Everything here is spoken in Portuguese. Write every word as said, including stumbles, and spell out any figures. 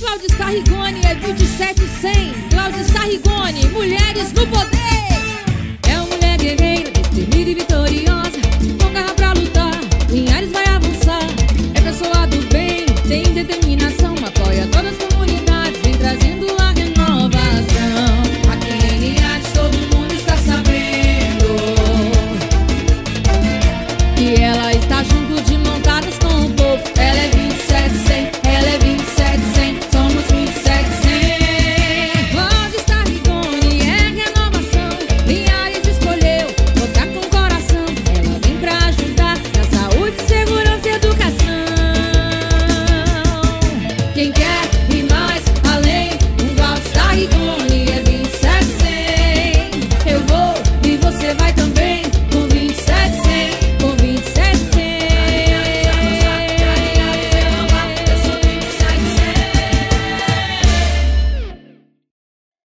Claudista Rigoni é vinte e sete cem. Claudista Rigoni, mulheres no poder.